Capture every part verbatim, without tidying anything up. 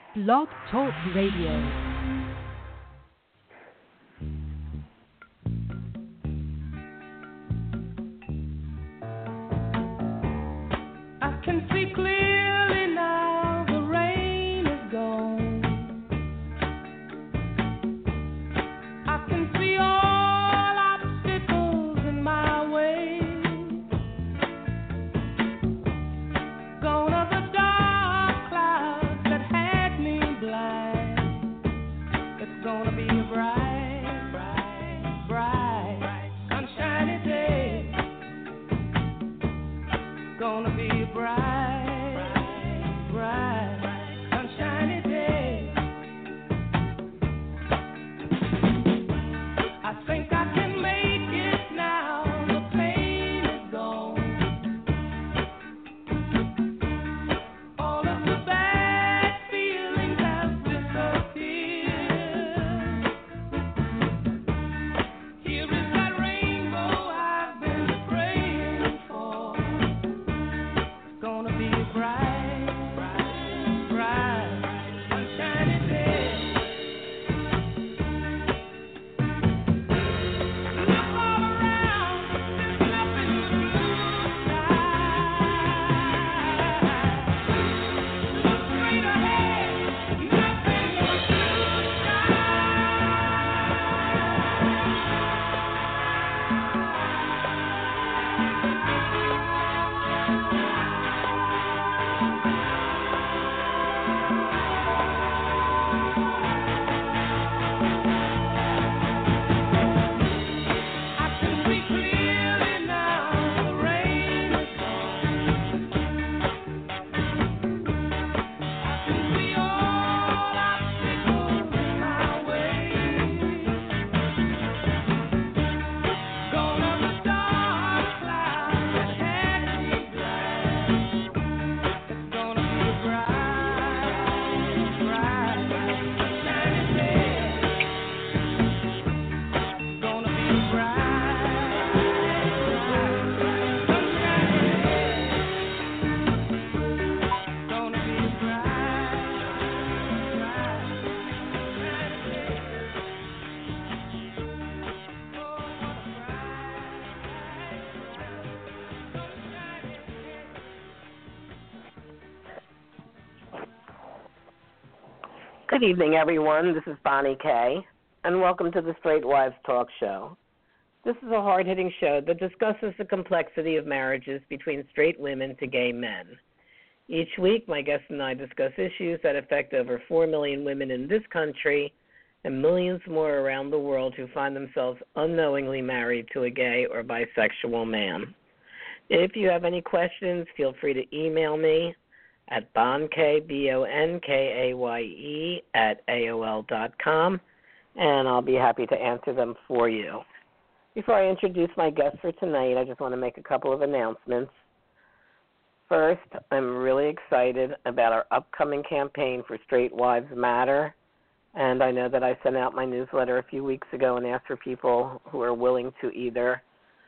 Blog Talk Radio. Good evening, everyone. This is Bonnie Kay, and welcome to the Straight Wives Talk Show. This is a hard-hitting show that discusses the complexity of marriages between straight women to gay men. Each week, my guests and I discuss issues that affect over four million women in this country and millions more around the world who find themselves unknowingly married to a gay or bisexual man. If you have any questions, feel free to email me at bonkay, B O N K A Y E, at A O L dot com, and I'll be happy to answer them for you. Before I introduce my guest for tonight, I just want to make a couple of announcements. First, I'm really excited about our upcoming campaign for Straight Wives Matter, and I know that I sent out my newsletter a few weeks ago and asked for people who are willing to either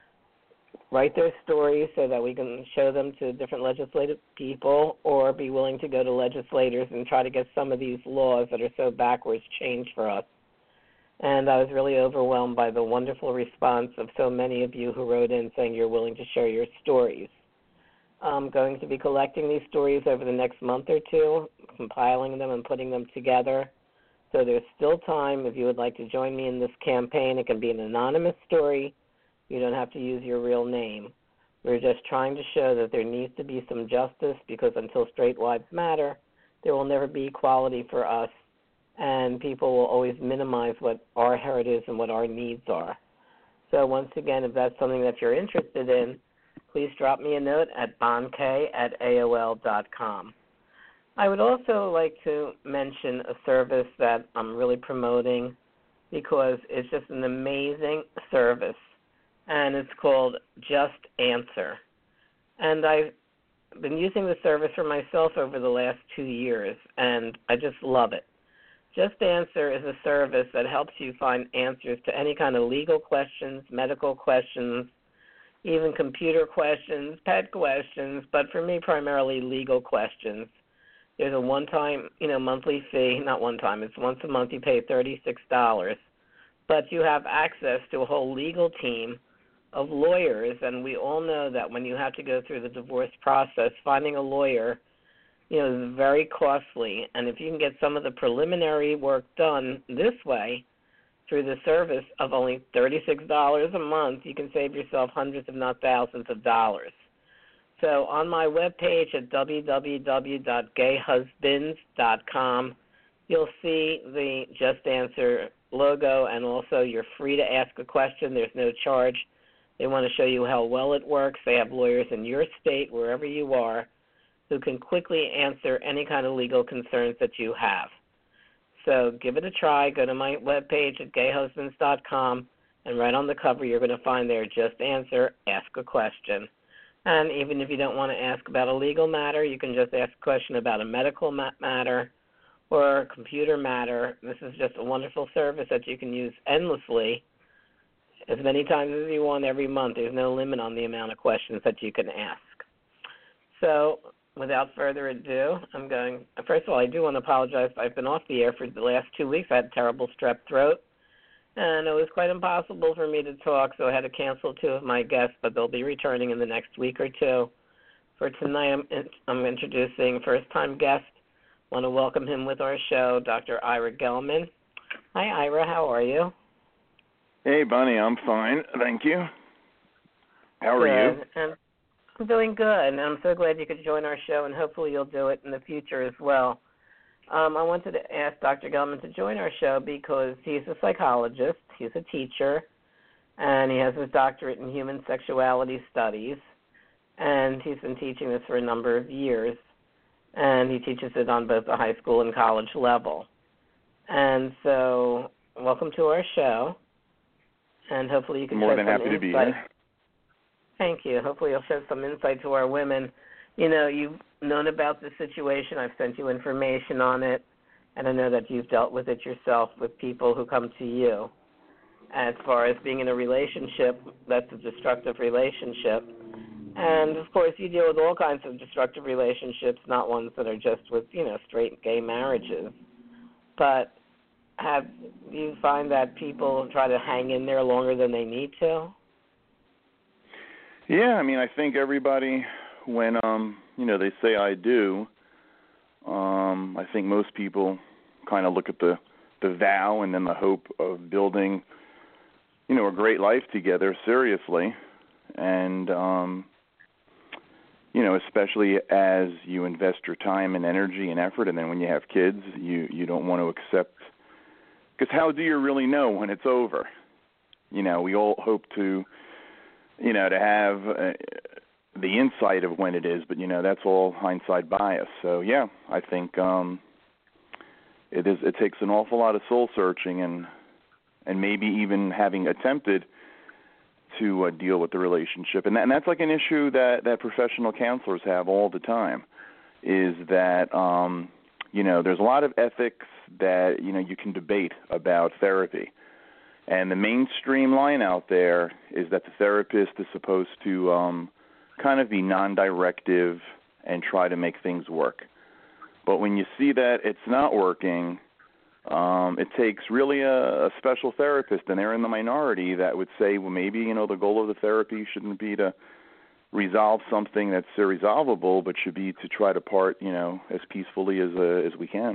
write their stories so that we can show them to different legislative people, or be willing to go to legislators and try to get some of these laws that are so backwards changed for us. And I was really overwhelmed by the wonderful response of so many of you who wrote in saying you're willing to share your stories. I'm going to be collecting these stories over the next month or two, compiling them and putting them together. So there's still time if you would like to join me in this campaign. It can be an anonymous story. You don't have to use your real name. We're just trying to show that there needs to be some justice, because until straight wives matter, there will never be equality for us, and people will always minimize what our heritage and what our needs are. So once again, if that's something that you're interested in, please drop me a note at bonkay at A O L dot com. I would also like to mention a service that I'm really promoting, because it's just an amazing service, and it's called Just Answer. And I've been using the service for myself over the last two years, and I just love it. Just Answer is a service that helps you find answers to any kind of legal questions, medical questions, even computer questions, pet questions, but for me, primarily legal questions. There's a one-time, you know, monthly fee, not one time, it's once a month. You pay thirty-six dollars, but you have access to a whole legal team of lawyers, and we all know that when you have to go through the divorce process, finding a lawyer, you know, is very costly. And if you can get some of the preliminary work done this way through the service of only thirty-six dollars a month, you can save yourself hundreds, if not thousands, of dollars. So on my webpage at w w w dot gay husbands dot com, you'll see the Just Answer logo, and also you're free to ask a question. There's no charge. They want to show you how well it works. They have lawyers in your state, wherever you are, who can quickly answer any kind of legal concerns that you have. So give it a try. Go to my webpage at gay husbands dot com, and right on the cover you're going to find there, Just Answer, Ask a Question. And even if you don't want to ask about a legal matter, you can just ask a question about a medical matter or a computer matter. This is just a wonderful service that you can use endlessly, as many times as you want every month. There's no limit on the amount of questions that you can ask. So without further ado, I'm going, first of all, I do want to apologize. I've been off the air for the last two weeks. I had terrible strep throat, and it was quite impossible for me to talk, so I had to cancel two of my guests, but they'll be returning in the next week or two. For tonight, I'm, I'm introducing a first-time guest. I want to welcome him with our show, Doctor Ira Gelman. Hi, Ira. How are you? Hey, Bonnie. I'm fine. Thank you. How are good. you? And I'm doing good, and I'm so glad you could join our show, and hopefully you'll do it in the future as well. Um, I wanted to ask Doctor Gelman to join our show because he's a psychologist, he's a teacher, and he has his doctorate in human sexuality studies, and he's been teaching this for a number of years, and he teaches it on both the high school and college level. And so, welcome to our show, and hopefully you can More shed than some happy insight. to be here. Thank you. Hopefully you'll shed some insight to our women. You know, you've known about this situation. I've sent you information on it, and I know that you've dealt with it yourself with people who come to you. As far as being in a relationship that's a destructive relationship. And, of course, you deal with all kinds of destructive relationships, not ones that are just with, you know, straight gay marriages. But have you find that people try to hang in there longer than they need to? Yeah, I mean, I think everybody, when, um, you know, they say I do, um, I think most people kind of look at the, the vow and then the hope of building, you know, a great life together seriously. And, um, you know, especially as you invest your time and energy and effort, and then when you have kids, you, you don't want to accept, because how do you really know when it's over? You know, we all hope to, you know, to have uh, the insight of when it is, but, you know, that's all hindsight bias. So, yeah, I think um, it is. It takes an awful lot of soul searching and and maybe even having attempted to uh, deal with the relationship. And, that, and that's like an issue that, that professional counselors have all the time, is that, um, you know, there's a lot of ethics that, you know, you can debate about therapy. And the mainstream line out there is that the therapist is supposed to um, kind of be non-directive and try to make things work. But when you see that it's not working, um, it takes really a, a special therapist, and they're in the minority, that would say, well, maybe, you know, the goal of the therapy shouldn't be to resolve something that's irresolvable, but should be to try to part, you know, as peacefully as uh, as we can.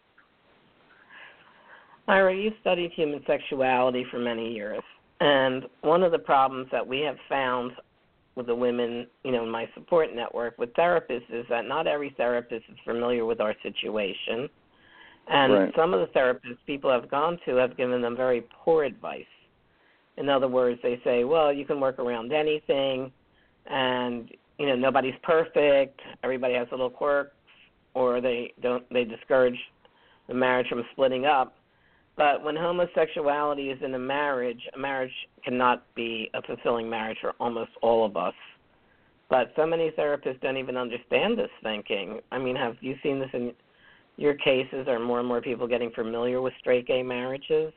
Ira, you've studied human sexuality for many years, and one of the problems that we have found with the women, you know, in my support network with therapists is that not every therapist is familiar with our situation, and right. some of the therapists people have gone to have given them very poor advice. In other words, they say, well, you can work around anything, and, you know, nobody's perfect, everybody has little quirks, or they don't they discourage the marriage from splitting up. But when homosexuality is in a marriage, a marriage cannot be a fulfilling marriage for almost all of us. But so many therapists don't even understand this thinking. I mean, have you seen this in your cases? Are more and more people getting familiar with straight gay marriages?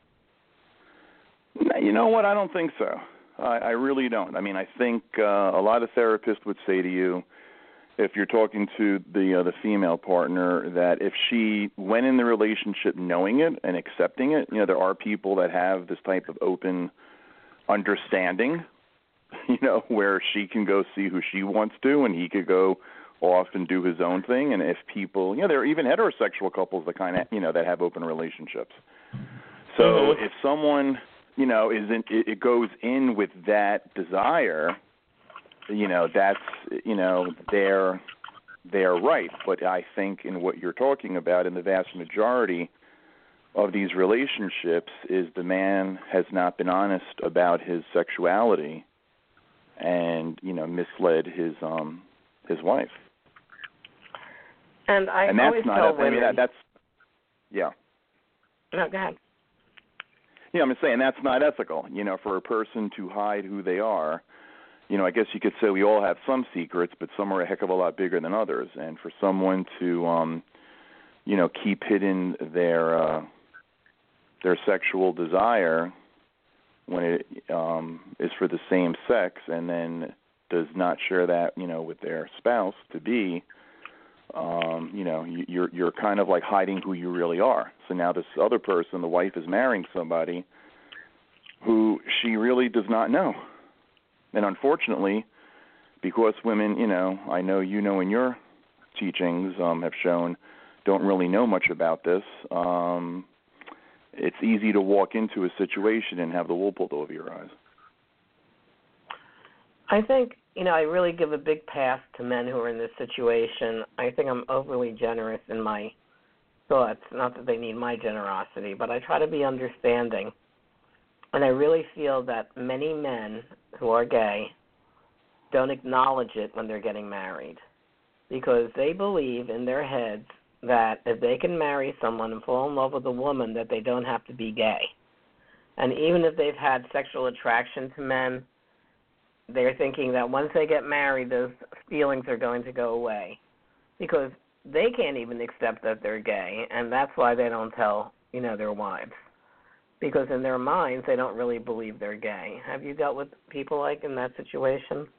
You know what? I don't think so. I, I really don't. I mean, I think uh, a lot of therapists would say to you, if you're talking to the uh, the female partner, that if she went in the relationship knowing it and accepting it, you know, there are people that have this type of open understanding, you know, where she can go see who she wants to and he could go off and do his own thing. And if people, you know, there are even heterosexual couples that kind of, you know, that have open relationships. So mm-hmm. if someone, you know, isn't, it, it goes in with that desire, you know, that's, you know, they're, they're right. But I think in what you're talking about, in the vast majority of these relationships, is the man has not been honest about his sexuality and, you know, misled his um his wife. And I and that's always not, tell I women. mean, that, that's, yeah. No, go ahead. Yeah, I'm just saying that's not ethical, you know, for a person to hide who they are. You know, I guess you could say we all have some secrets, but some are a heck of a lot bigger than others. And for someone to, um, you know, keep hidden their uh, their sexual desire when it um, is for the same sex, and then does not share that, you know, with their spouse to be, um, you know, you're you're kind of like hiding who you really are. So now this other person, the wife, is marrying somebody who she really does not know. And unfortunately, because women, you know, I know you know in your teachings um, have shown, don't really know much about this, um, it's easy to walk into a situation and have the wool pulled over your eyes. I think, you know, I really give a big pass to men who are in this situation. I think I'm overly generous in my thoughts, not that they need my generosity, but I try to be understanding. And I really feel that many men who are gay don't acknowledge it when they're getting married, because they believe in their heads that if they can marry someone and fall in love with a woman, that they don't have to be gay. And even if they've had sexual attraction to men, they're thinking that once they get married, those feelings are going to go away, because they can't even accept that they're gay, and that's why they don't tell, you know, their wives. Because in their minds, they don't really believe they're gay. Have you dealt with people like in that situation?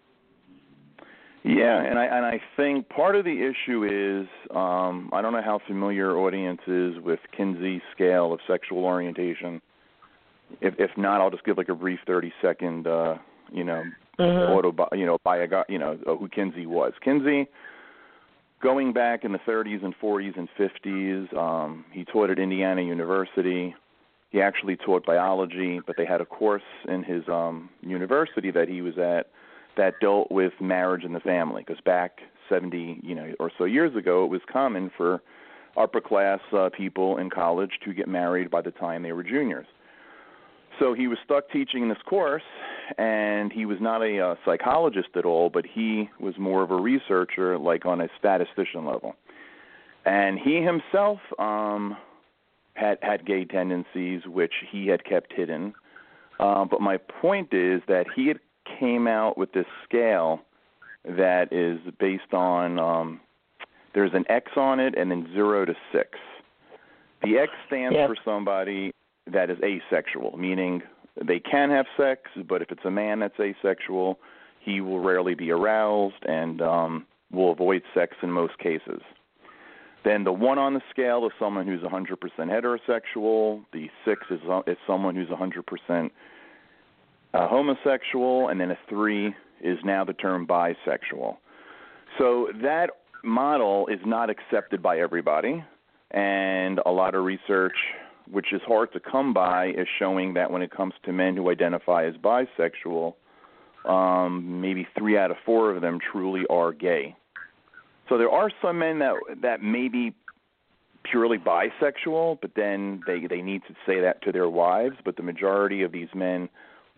Yeah, and I and I think part of the issue is, um, I don't know how familiar your audience is with Kinsey's scale of sexual orientation. If if not, I'll just give like a brief thirty second, uh, you know, mm-hmm. auto, you know, bio, you know, who Kinsey was. Kinsey, going back in the thirties and forties and fifties, um, he taught at Indiana University. He actually taught biology, but they had a course in his um, university that he was at that dealt with marriage and the family. Because back seventy, you know, or so years ago, it was common for upper class uh, people in college to get married by the time they were juniors. So he was stuck teaching this course, and he was not a uh, psychologist at all, but he was more of a researcher, like on a statistician level. And he himself um, had had gay tendencies, which he had kept hidden. Uh, but my point is that he had came out with this scale that is based on, um, there's an X on it and then zero to six. The X stands yep. for somebody that is asexual, meaning they can have sex, but if it's a man that's asexual, he will rarely be aroused and um, will avoid sex in most cases. Then the one on the scale is someone who's one hundred percent heterosexual. The six is, uh, is someone who's one hundred percent uh, homosexual. And then a three is now the term bisexual. So that model is not accepted by everybody. And a lot of research, which is hard to come by, is showing that when it comes to men who identify as bisexual, um, maybe three out of four of them truly are gay. So there are some men that that may be purely bisexual, but then they, they need to say that to their wives. But the majority of these men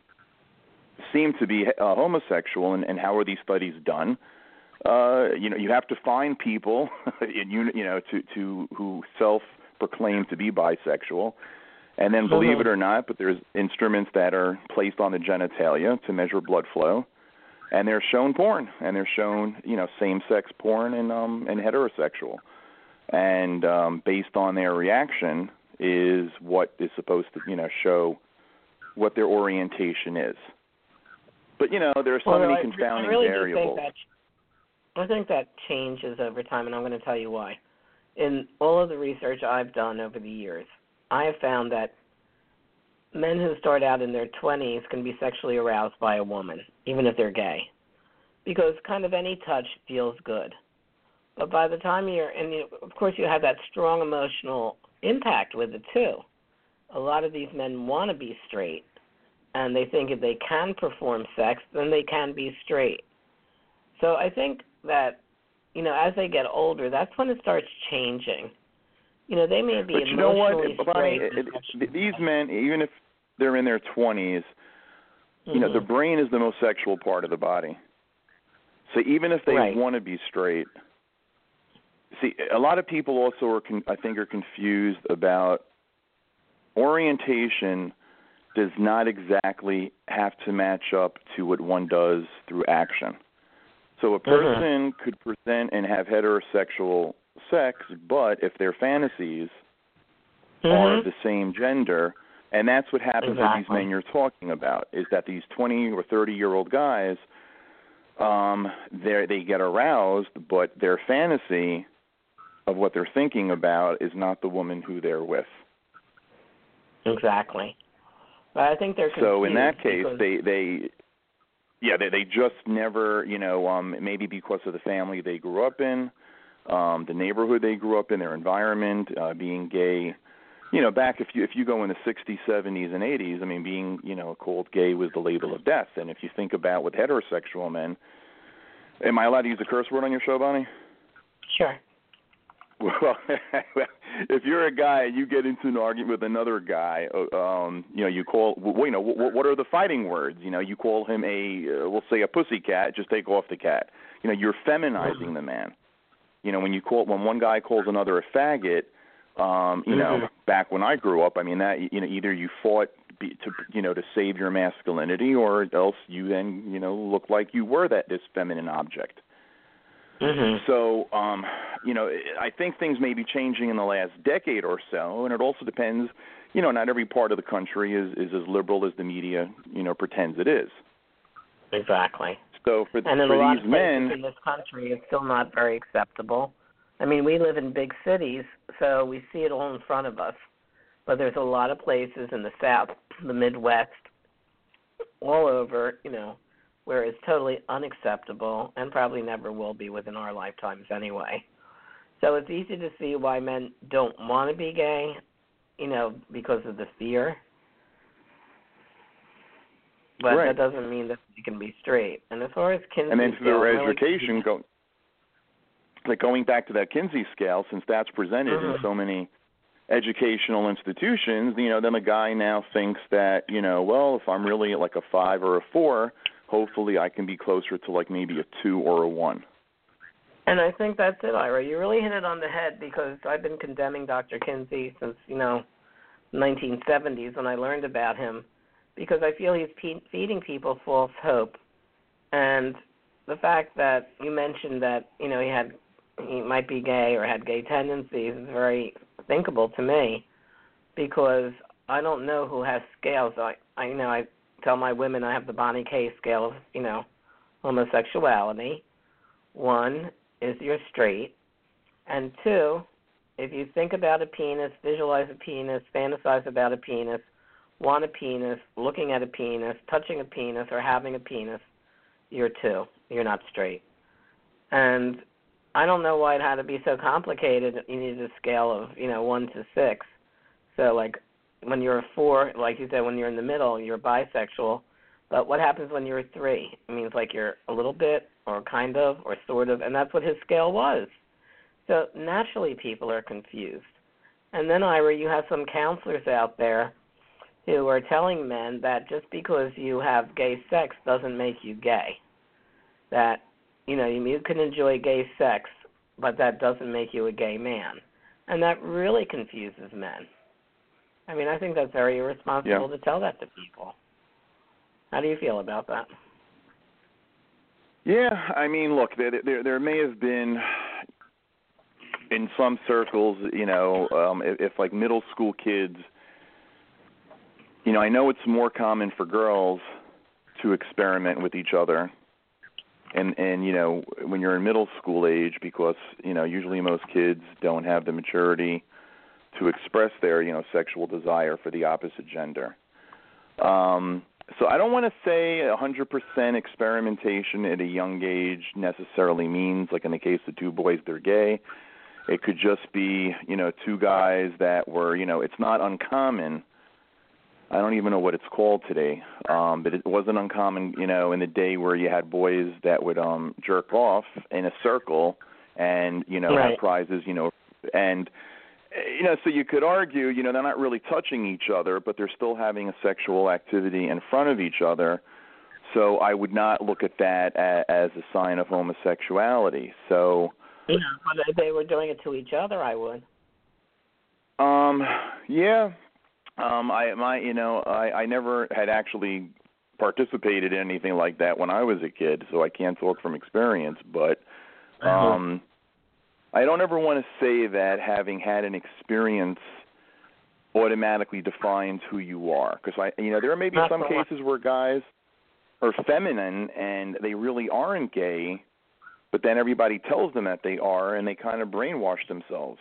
seem to be uh, homosexual. And, and how are these studies done? Uh, you know, you have to find people, in, you, you know, to, to who self-proclaim to be bisexual. And then, believe mm-hmm. it or not, but there's instruments that are placed on the genitalia to measure blood flow. And they're shown porn, and they're shown, you know, same-sex porn and um, and heterosexual. And um, based on their reaction is what is supposed to, you know, show what their orientation is. But, you know, there are so well, many I, confounding I really variables. Do think I think that changes over time, and I'm going to tell you why. In all of the research I've done over the years, I have found that men who start out in their twenties can be sexually aroused by a woman, even if they're gay, because kind of any touch feels good. But by the time you're, and you, of course you have that strong emotional impact with it too. A lot of these men want to be straight, and they think if they can perform sex, then they can be straight. So I think that, you know, as they get older, that's when it starts changing. You know, they may be but you know what, emotionally Bonnie, straight. it, it, these men, even if they're in their twenties, mm-hmm. you know, the brain is the most sexual part of the body. So even if they right. want to be straight, see, a lot of people also are, con- I think, are confused about orientation does not exactly have to match up to what one does through action. So a person mm-hmm. could present and have heterosexual sex, but if their fantasies mm-hmm. are the same gender, and that's what happens exactly. with these men you're talking about, is that these twenty or thirty-year-old guys, um, they they get aroused, but their fantasy of what they're thinking about is not the woman who they're with. Exactly. But I think they're confused. So in that case, because... they, they yeah, they, they just never, you know, um, maybe because of the family they grew up in, um, the neighborhood they grew up in, their environment, uh, being gay. You know, back if you if you go in the sixties, seventies, and eighties, I mean, being, you know, called gay was the label of death. And if you think about with heterosexual men, am I allowed to use a curse word on your show, Bonnie? Sure. Well, if you're a guy and you get into an argument with another guy, um, you know, you call, well, you know, what, what are the fighting words? You know, you call him a, uh, we'll say a pussycat, just take off the cat. You know, you're feminizing the man. You know, when you call, when one guy calls another a faggot, um, you know, back when I grew up, I mean, that, you know, either you fought be, to, you know, to save your masculinity, or else you then, you know, look like you were that, this feminine object. Mm-hmm. So, um, you know, I think things may be changing in the last decade or so, and it also depends, you know, not every part of the country is, is as liberal as the media, you know, pretends it is. Exactly. So for, and in for a lot these of places men, in this country, it's still not very acceptable. I mean, we live in big cities, so we see it all in front of us. But there's a lot of places in the South, the Midwest, all over, you know, where it's totally unacceptable and probably never will be within our lifetimes anyway. So it's easy to see why men don't want to be gay, you know, because of the fear. But right. that doesn't mean that they can be straight. And as far as Kinsey and then for their scale, education, really, go, like going back to that Kinsey scale, since that's presented mm-hmm. in so many educational institutions, you know, then a guy now thinks that, you know, well, if I'm really like a five or a four, hopefully I can be closer to like maybe a two or a one. And I think that's it, Ira. You really hit it on the head, because I've been condemning Doctor Kinsey since, you know, nineteen seventies when I learned about him, because I feel he's pe- feeding people false hope. And the fact that you mentioned that, you know, he had he might be gay or had gay tendencies is very thinkable to me, because I don't know who has scales. I, I you know, I tell my women I have the Bonnie K scale of, you know, homosexuality. One is you're straight, and two, if you think about a penis, visualize a penis, fantasize about a penis, want a penis, looking at a penis, touching a penis, or having a penis, you're two. You're not straight. And I don't know why it had to be so complicated. You needed a scale of, you know, one to six. So, like, when you're a four, like you said, when you're in the middle, you're bisexual. But what happens when you're a three? It means like you're a little bit or kind of or sort of, and that's what his scale was. So naturally people are confused. And then, Ira, you have some counselors out there who are telling men that just because you have gay sex doesn't make you gay. That, you know, you can enjoy gay sex, but that doesn't make you a gay man. And that really confuses men. I mean, I think that's very irresponsible yeah. to tell that to people. How do you feel about that? Yeah, I mean, look, there there, there may have been, in some circles, you know, um, if, if like middle school kids, you know, I know it's more common for girls to experiment with each other and and you know when you're in middle school age, because you know usually most kids don't have the maturity to express their you know sexual desire for the opposite gender. Um, so I don't want to say one hundred percent experimentation at a young age necessarily means, like in the case of two boys, they're gay. It could just be, you know, two guys that were, you know, it's not uncommon. I don't even know what it's called today, um, but it wasn't uncommon, you know, in the day where you had boys that would um, jerk off in a circle and, you know, right. have prizes, you know, and, you know, so you could argue, you know, they're not really touching each other, but they're still having a sexual activity in front of each other. So I would not look at that as a sign of homosexuality. So, yeah, but if they were doing it to each other, I would. Um, yeah. Um, I, my, you know, I, I never had actually participated in anything like that when I was a kid, so I can't talk from experience, but, um, I don't ever want to say that having had an experience automatically defines who you are, because I, you know, there may be Not some so cases where guys are feminine and they really aren't gay, but then everybody tells them that they are, and they kind of brainwash themselves.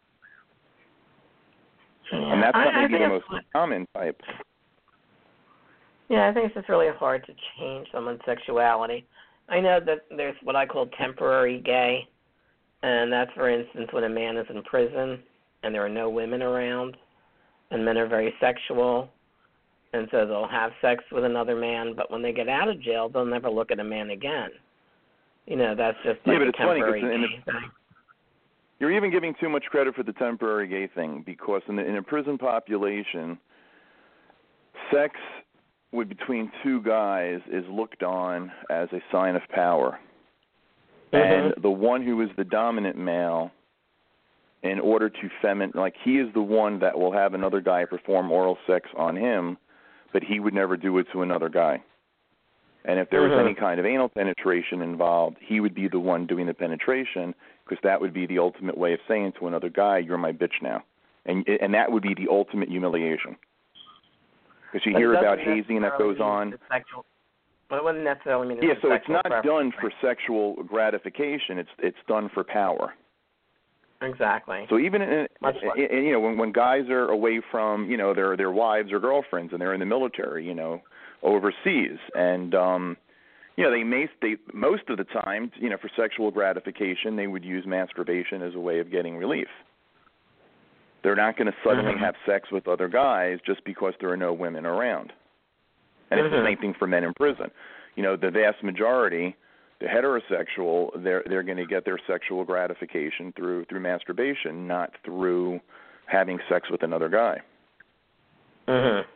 Yeah. And that's I, I maybe the most it's, common type. Yeah, I think it's just really hard to change someone's sexuality. I know that there's what I call temporary gay, and that's, for instance, when a man is in prison and there are no women around, and men are very sexual, and so they'll have sex with another man, but when they get out of jail, they'll never look at a man again. You know, that's just like yeah, but a it's funny, temporary in gay the, thing. You're even giving too much credit for the temporary gay thing, because in, the, in a prison population, sex with between two guys is looked on as a sign of power. Mm-hmm. And the one who is the dominant male, in order to femin, like he is the one that will have another guy perform oral sex on him, but he would never do it to another guy. And if there was mm-hmm. any kind of anal penetration involved, he would be the one doing the penetration, because that would be the ultimate way of saying to another guy, "You're my bitch now," and and that would be the ultimate humiliation. Because you But hear it about doesn't hazing that goes on. Sexual, but it wouldn't necessarily mean it's Yeah, a so it's sexual not preference. done for sexual gratification. It's it's done for power. Exactly. So even in, in, Much like. in, you know when when guys are away from you know their their wives or girlfriends and they're in the military, you know, overseas, and um, you know they may they most of the time you know for sexual gratification they would use masturbation as a way of getting relief. They're not going to suddenly mm-hmm. have sex with other guys just because there are no women around. And mm-hmm. it's the same thing for men in prison. You know, the vast majority, the heterosexual, they're they're going to get their sexual gratification through through masturbation, not through having sex with another guy. Mm-hmm.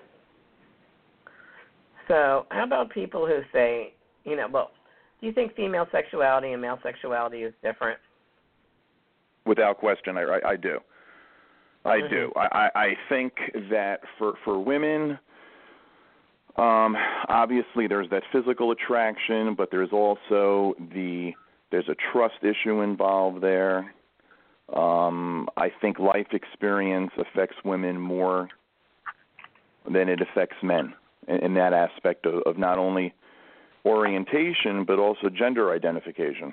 So how about people who say, you know, well, do you think female sexuality and male sexuality is different? Without question, I, I, I do. I mm-hmm. do. I, I think that for, for women, um, obviously there's that physical attraction, but there's also the there's a trust issue involved there. Um, I think life experience affects women more than it affects men in, in that aspect of, of not only orientation but also gender identification.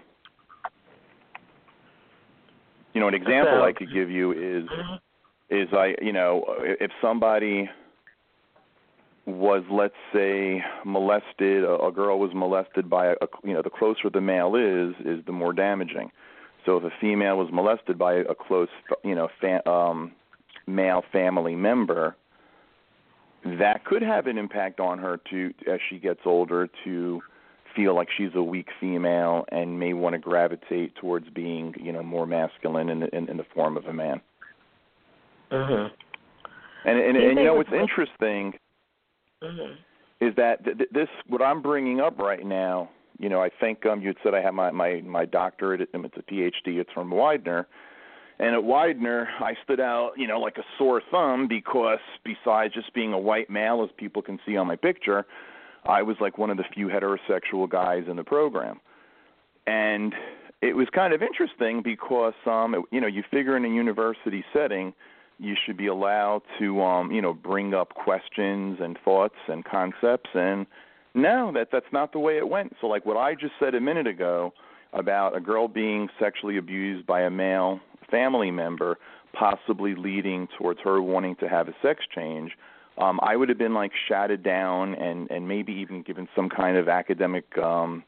You know, an example so, I could give you is. Mm-hmm. Is I, you know, if somebody was, let's say, molested, a, a girl was molested by, a, you know, the closer the male is, is the more damaging. So if a female was molested by a close, you know, fa- um, male family member, that could have an impact on her to, as she gets older, to feel like she's a weak female and may want to gravitate towards being, you know, more masculine in, in, in the form of a man. Mm-hmm. And and, and you know what's interesting mm-hmm. is that th- th- this what I'm bringing up right now. You know, I think um, you had said I have my my my doctorate. It's a P H D. It's from Widener, and at Widener I stood out, you know, like a sore thumb because besides just being a white male, as people can see on my picture, I was like one of the few heterosexual guys in the program, and it was kind of interesting because um, it, you know, you figure in a university setting. You should be allowed to, um, you know, bring up questions and thoughts and concepts, and No, that that's not the way it went. So like what I just said a minute ago about a girl being sexually abused by a male family member, possibly leading towards her wanting to have a sex change, um, I would have been like shouted down and, and maybe even given some kind of academic um,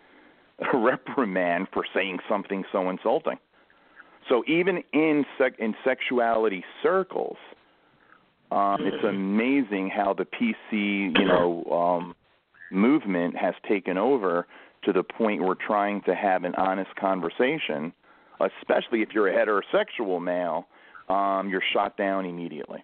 reprimand for saying something so insulting. So even in sec- in sexuality circles, um, it's amazing how the P C, you know, um, movement has taken over to the point where trying to have an honest conversation, especially if you're a heterosexual male, um, you're shot down immediately.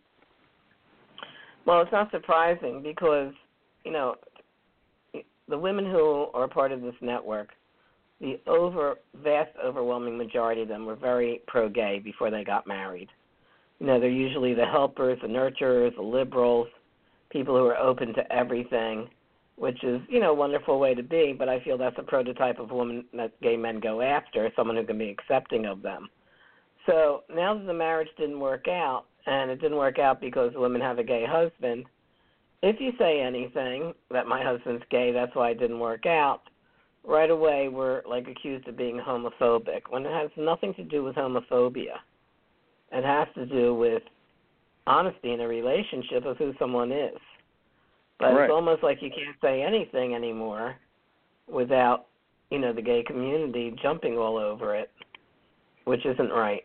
Well, it's not surprising because, you know, the women who are part of this network, the over vast, overwhelming majority of them were very pro-gay before they got married. You know, they're usually the helpers, the nurturers, the liberals, people who are open to everything, which is, you know, a wonderful way to be, but I feel that's a prototype of woman that gay men go after, someone who can be accepting of them. So now that the marriage didn't work out, and it didn't work out because women have a gay husband, if you say anything that my husband's gay, that's why it didn't work out, right away we're like accused of being homophobic, when it has nothing to do with homophobia. It has to do with honesty in a relationship of who someone is. But Right. It's almost like you can't say anything anymore without, you know, the gay community jumping all over it, which isn't right.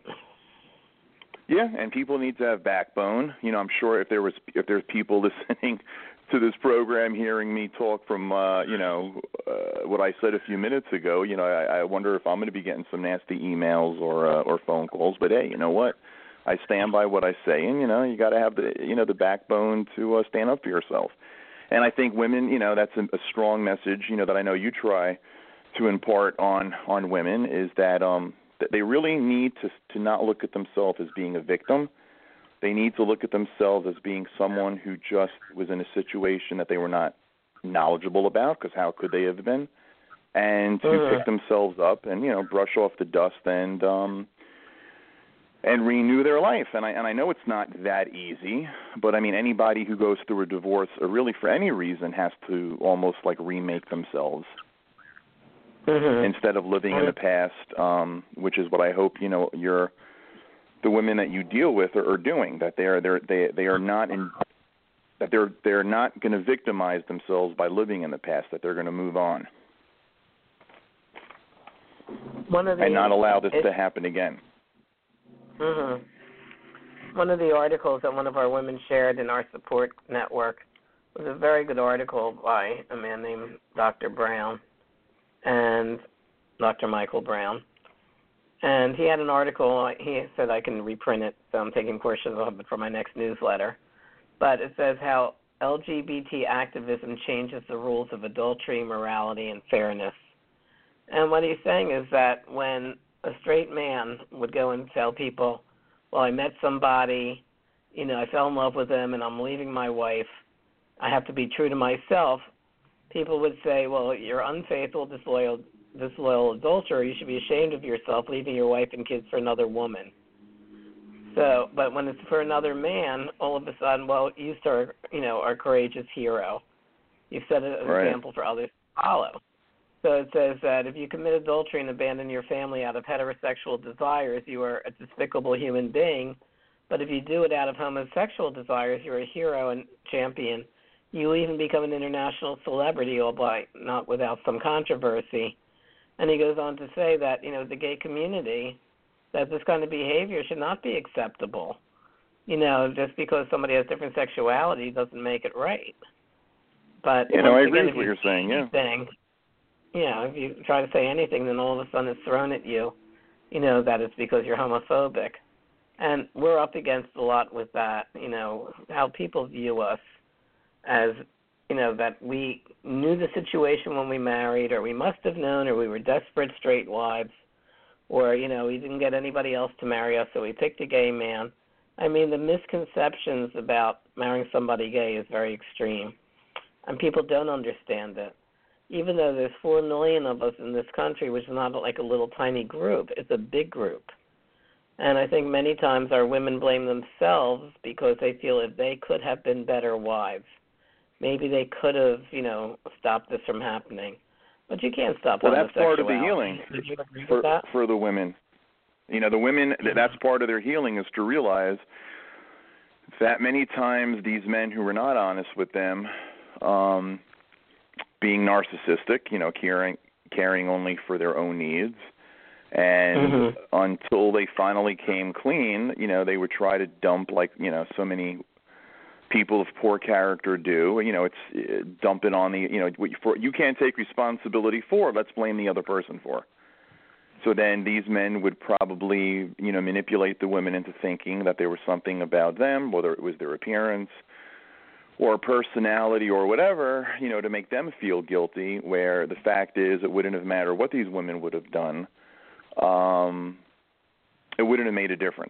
Yeah, and people need to have backbone. You know, I'm sure if there was if there's people listening to this program hearing me talk from, uh, you know, uh, what I said a few minutes ago, you know, I, I wonder if I'm going to be getting some nasty emails or uh, or phone calls. But hey, you know what? I stand by what I say, and you know, you got to have the you know the backbone to uh, stand up for yourself. And I think women, you know, that's a, a strong message, you know, that I know you try to impart on on women is that um that they really need to to not look at themselves as being a victim. They need to look at themselves as being someone who just was in a situation that they were not knowledgeable about, because how could they have been? And to uh-huh. pick themselves up and, you know, brush off the dust and um, and renew their life. And I and I know it's not that easy, but I mean anybody who goes through a divorce, or really for any reason, has to almost like remake themselves. Mm-hmm. Instead of living in the past, um, which is what I hope you know you're the women that you deal with are, are doing. That they are they're, they they are not in that they're they're not going to victimize themselves by living in the past. That they're going to move on One of the, and not allow this it, to happen again. Mm-hmm. One of the articles that one of our women shared in our support network was a very good article by a man named Doctor Brown. And Doctor Michael Brown. And he had an article, he said I can reprint it, so I'm taking portions of it for my next newsletter. But it says how L G B T activism changes the rules of adultery, morality, and fairness. And what he's saying is that when a straight man would go and tell people, well, I met somebody, you know, I fell in love with him, and I'm leaving my wife, I have to be true to myself, people would say, well, you're unfaithful, disloyal, disloyal adulterer. You should be ashamed of yourself, leaving your wife and kids for another woman. So, but when it's for another man, all of a sudden, well, you are, you know, a courageous hero. You've set an Right. example for others to follow. So it says that if you commit adultery and abandon your family out of heterosexual desires, you are a despicable human being. But if you do it out of homosexual desires, you're a hero and champion. You even become an international celebrity, albeit not without some controversy. And he goes on to say that, you know, the gay community, that this kind of behavior should not be acceptable. You know, just because somebody has different sexuality doesn't make it right. But you know, I again, agree with what you're saying, yeah. Anything, you know, if you try to say anything, then all of a sudden it's thrown at you, you know, that it's because you're homophobic. And we're up against a lot with that, you know, how people view us. As, you know, that we knew the situation when we married, or we must have known, or we were desperate straight wives, or, you know, we didn't get anybody else to marry us, so we picked a gay man. I mean, the misconceptions about marrying somebody gay is very extreme, and people don't understand it. Even though there's four million of us in this country, which is not like a little tiny group, it's a big group. And I think many times our women blame themselves because they feel if they could have been better wives. maybe they could have, you know, stopped this from happening. But you can't stop well, that's part of the homosexuality. healing Did you agree for, with that? for the women. You know, the women, Mm-hmm. that's part of their healing is to realize that many times these men who were not honest with them, um, being narcissistic, you know, caring, caring only for their own needs, and mm-hmm. until they finally came clean, you know, they would try to dump, like, you know, so many people of poor character do. You know, it's uh, dump it on the, you know, what you, for, you can't take responsibility for, let's blame the other person for. So then these men would probably, you know, manipulate the women into thinking that there was something about them, whether it was their appearance or personality or whatever, you know, to make them feel guilty, where the fact is it wouldn't have mattered what these women would have done. Um, it wouldn't have made a difference.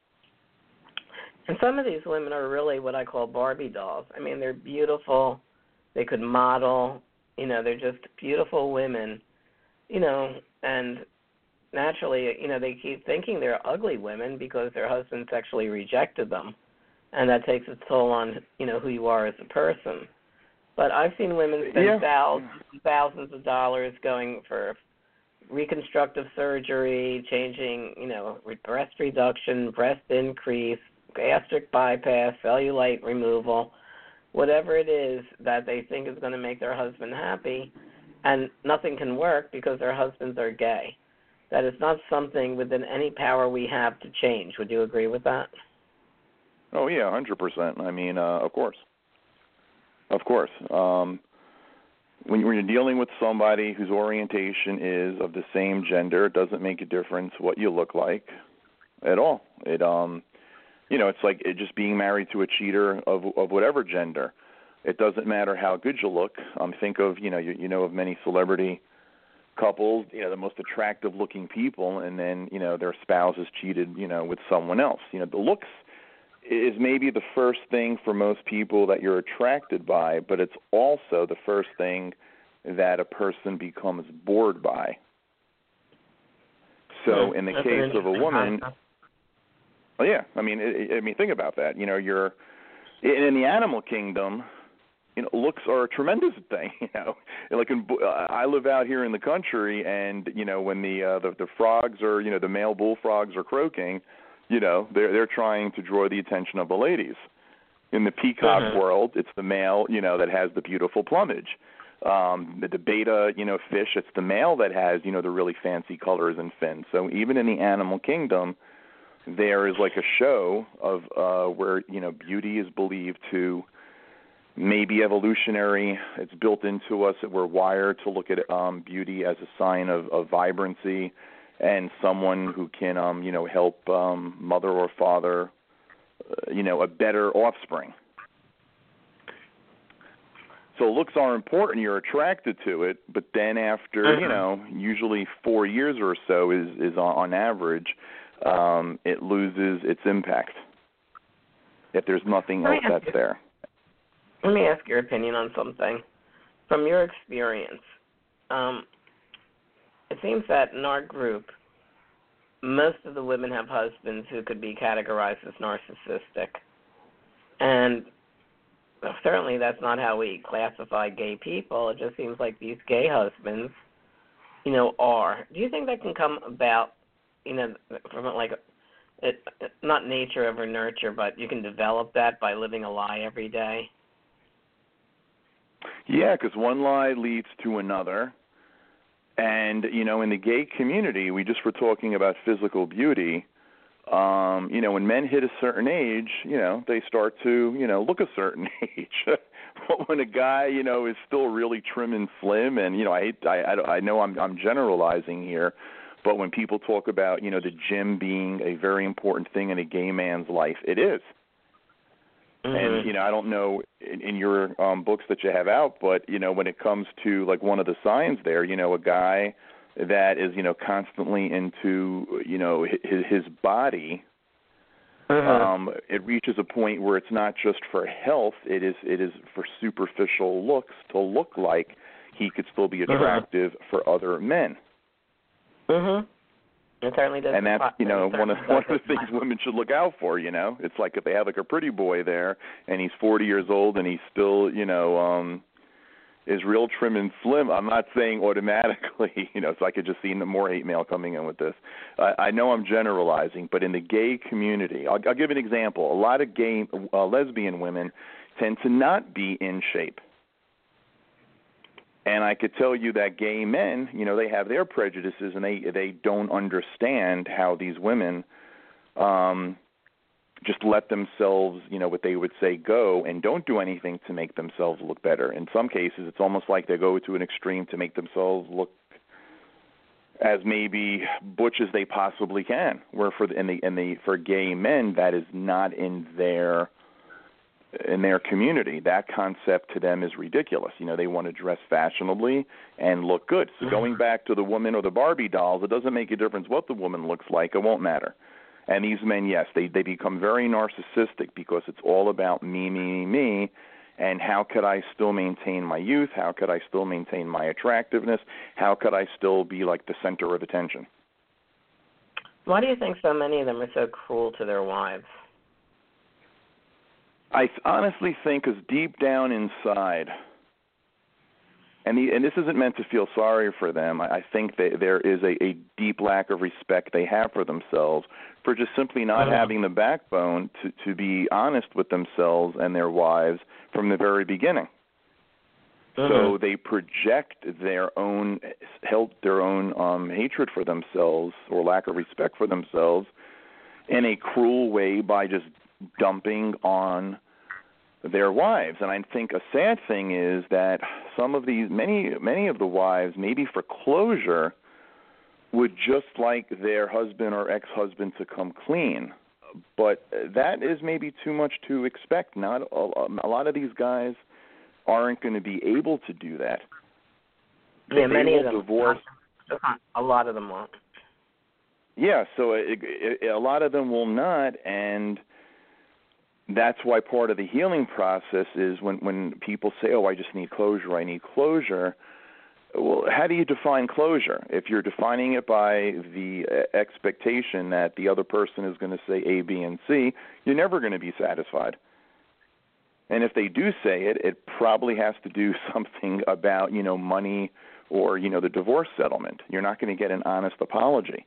And some of these women are really what I call Barbie dolls. I mean, they're beautiful. They could model. You know, they're just beautiful women, you know, and naturally, you know, they keep thinking they're ugly women because their husband sexually rejected them. And that takes its toll on, you know, who you are as a person. But I've seen women spend yeah. thousands, thousands of dollars going for reconstructive surgery, changing, you know, breast reduction, breast increase, gastric bypass, cellulite removal, whatever it is that they think is going to make their husband happy, and nothing can work because their husbands are gay. That is not something within any power we have to change. Would you agree with that? Oh, yeah, one hundred percent. I mean, uh, of course. Of course. Um, when you're dealing with somebody whose orientation is of the same gender, it doesn't make a difference what you look like at all. It, um, you know, it's like it just being married to a cheater of of whatever gender. It doesn't matter how good you look. Um, think of, you know, you, you know of many celebrity couples, you know, the most attractive-looking people, and then, you know, their spouse is cheated, you know, with someone else. You know, the looks is maybe the first thing for most people that you're attracted by, but it's also the first thing that a person becomes bored by. So in the That's case of a woman, concept. oh yeah, I mean, it, I mean, think about that. You know, you're in the animal kingdom. You know, looks are a tremendous thing. You know, like in, uh, I live out here in the country, and you know, when the, uh, the the frogs are, you know, the male bullfrogs are croaking, you know, they're they're trying to draw the attention of the ladies. In the peacock Mm-hmm. world, it's the male, you know, that has the beautiful plumage. Um, the, the beta, you know, fish, it's the male that has, you know, the really fancy colors and fins. So even in the animal kingdom, there is like a show of uh, where, you know, beauty is believed to maybe evolutionary. It's built into us that we're wired to look at um, beauty as a sign of, of vibrancy and someone who can, um, you know, help um, mother or father, uh, you know, a better offspring. So looks are important. You're attracted to it, but then after, mm-hmm. you know, usually four years or so is, is on, on average, um, it loses its impact if there's nothing else that's you, there. Let me ask your opinion on something. From your experience, um, it seems that in our group, most of the women have husbands who could be categorized as narcissistic. And certainly that's not how we classify gay people. It just seems like these gay husbands, you know, are. Do you think that can come about, you know, from like, it, not nature over nurture, but you can develop that by living a lie every day? Yeah, because one lie leads to another. And, you know, in the gay community, we just were talking about physical beauty. Um, you know, when men hit a certain age, you know, they start to, you know, look a certain age. But when a guy, you know, is still really trim and slim, and, you know, I hate, I, I, I know I'm, I'm generalizing here, but when people talk about, you know, the gym being a very important thing in a gay man's life, it is. Mm-hmm. And, you know, I don't know in, in your um, books that you have out, but, you know, when it comes to, like, one of the signs there, you know, a guy that is, you know, constantly into, you know, his, his body, uh-huh. um, it reaches a point where it's not just for health, it is it is for superficial looks to look like he could still be attractive uh-huh. for other men. Uh-huh. It certainly does. And that's, you know, one of one of the things time. women should look out for, you know. It's like if they have like a pretty boy there and he's forty years old and he's still, you know, um is real trim and slim. I'm not saying automatically, you know, so I could just see more hate mail coming in with this. Uh, I know I'm generalizing, but in the gay community, I'll, I'll give an example. A lot of gay uh, lesbian women tend to not be in shape. And I could tell you that gay men, you know, they have their prejudices and they they don't understand how these women um, just let themselves, you know, what they would say go and don't do anything to make themselves look better. In some cases, it's almost like they go to an extreme to make themselves look as maybe butch as they possibly can. Where for the, in the in the for gay men, that is not in their in their community. That concept to them is ridiculous. You know, they want to dress fashionably and look good. So going back to the woman or the Barbie dolls, it doesn't make a difference what the woman looks like. It won't matter. And these men, yes, they, they become very narcissistic because it's all about me, me, me, and how could I still maintain my youth? How could I still maintain my attractiveness? How could I still be like the center of attention? Why do you think so many of them are so cruel to their wives? I honestly think because deep down inside, and, the, and this isn't meant to feel sorry for them, I, I think that there is a, a deep lack of respect they have for themselves for just simply not uh-huh. having the backbone to, to be honest with themselves and their wives from the very beginning. Uh-huh. So they project their own help, their own um, hatred for themselves or lack of respect for themselves in a cruel way by just dumping on their wives. And I think a sad thing is that some of these, many, many of the wives, maybe for closure, would just like their husband or ex-husband to come clean. But that is maybe too much to expect. Not a, a lot of these guys aren't going to be able to do that. Yeah, they many will of them. Divorce. A lot of them won't. Yeah, so it, it, a lot of them will not, and that's why part of the healing process is when, when people say, oh, I just need closure, I need closure. Well, how do you define closure? If you're defining it by the expectation that the other person is going to say A, B, and C, you're never going to be satisfied. And if they do say it, it probably has to do something about, you know, money or, you know, the divorce settlement. You're not going to get an honest apology.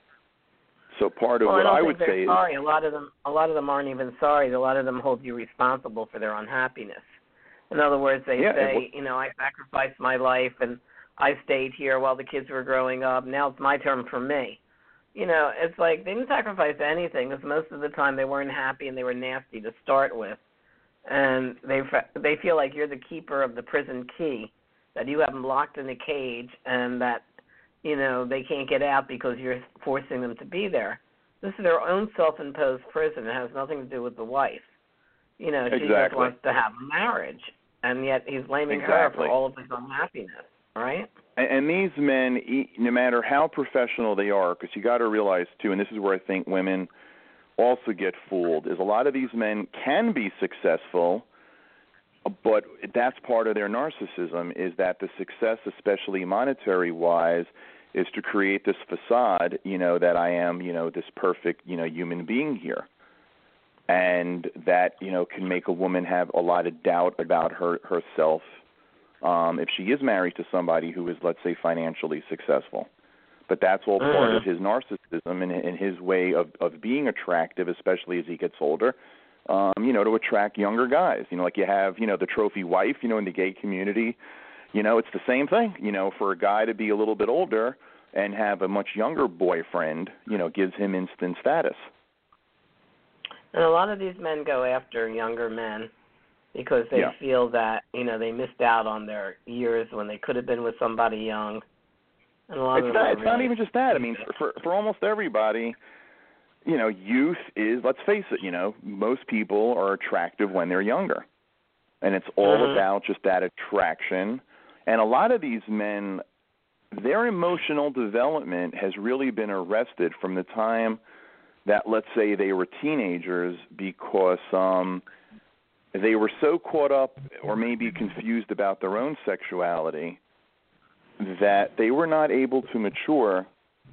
So part of well, what I, don't I think would they're say sorry. is a lot of them. A lot of them aren't even sorry. A lot of them hold you responsible for their unhappiness. In other words, they yeah, say, w- you know, I sacrificed my life and I stayed here while the kids were growing up. Now it's my turn for me. You know, it's like they didn't sacrifice anything because most of the time they weren't happy and they were nasty to start with, and they they feel like you're the keeper of the prison key, that you have them locked in a cage and that, you know, they can't get out because you're forcing them to be there. This is their own self-imposed prison. It has nothing to do with the wife. You know, she exactly. just wants to have a marriage, and yet he's blaming exactly. her for all of his unhappiness, right? And, and these men, no matter how professional they are, because you got to realize, too, and this is where I think women also get fooled, is a lot of these men can be successful, but that's part of their narcissism, is that the success, especially monetary-wise, is to create this facade, you know, that I am, you know, this perfect, you know, human being here. And that, you know, can make a woman have a lot of doubt about her herself um, if she is married to somebody who is, let's say, financially successful. But that's all part uh-huh. of his narcissism and, and his way of, of being attractive, especially as he gets older, um, you know, to attract younger guys. You know, like you have, you know, the trophy wife, you know, in the gay community. You know, it's the same thing. You know, for a guy to be a little bit older and have a much younger boyfriend, you know, gives him instant status. And a lot of these men go after younger men because they yeah. feel that, you know, they missed out on their years when they could have been with somebody young. And a lot it's of not, them it's really not even just that. I mean, for, for almost everybody, you know, youth is, let's face it, you know, most people are attractive when they're younger. And it's all mm-hmm. about just that attraction. And a lot of these men, their emotional development has really been arrested from the time that, let's say, they were teenagers because um, they were so caught up or maybe confused about their own sexuality that they were not able to mature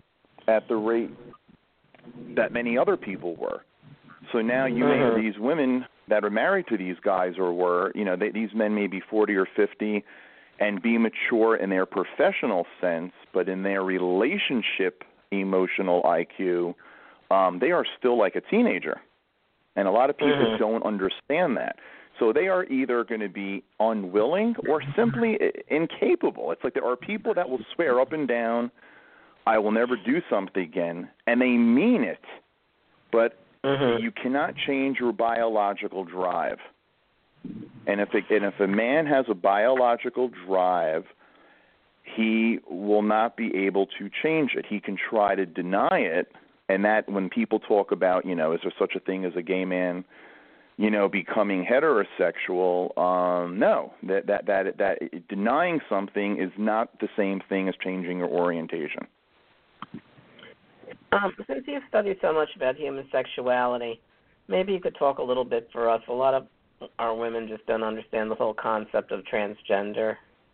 at the rate that many other people were. So now you mm-hmm. may, these women that are married to these guys or were, you know, they, these men may be forty or fifty and be mature in their professional sense, but in their relationship emotional I Q, um, they are still like a teenager. And a lot of people mm-hmm. don't understand that. So they are either going to be unwilling or simply incapable. It's like there are people that will swear up and down, I will never do something again, and they mean it. But mm-hmm. you cannot change your biological drive. And if, it, and if a man has a biological drive, he will not be able to change it. He can try to deny it, and that when people talk about, you know, is there such a thing as a gay man, you know, becoming heterosexual, um, no, that, that, that, that denying something is not the same thing as changing your orientation. Um, since you've studied so much about human sexuality, maybe you could talk a little bit for us. A lot of our women just don't understand the whole concept of transgender.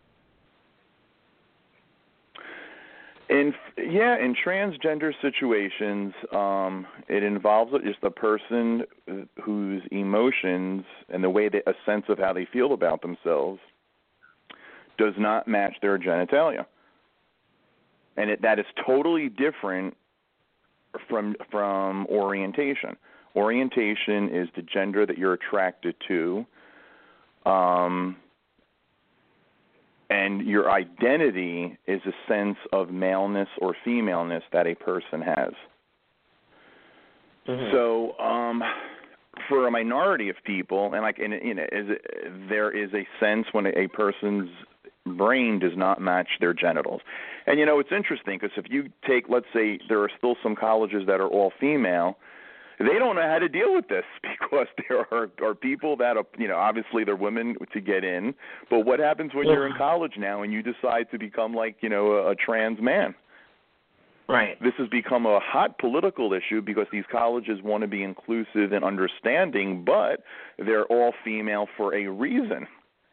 In yeah, in transgender situations, um, it involves just a person whose emotions and the way they, a sense of how they feel about themselves does not match their genitalia, and it, that is totally different from from orientation. Orientation is the gender that you're attracted to, um, and your identity is a sense of maleness or femaleness that a person has. Mm-hmm. So, um, for a minority of people, and like, in, you know, is it, there is a sense when a, a person's brain does not match their genitals. And, you know, it's interesting because if you take, let's say, there are still some colleges that are all female, they don't know how to deal with this because there are, are people that are, you know, obviously they're women to get in, but what happens when you're in college now and you decide to become like, you know, a, a trans man? Right. This has become a hot political issue because these colleges want to be inclusive and understanding, but they're all female for a reason.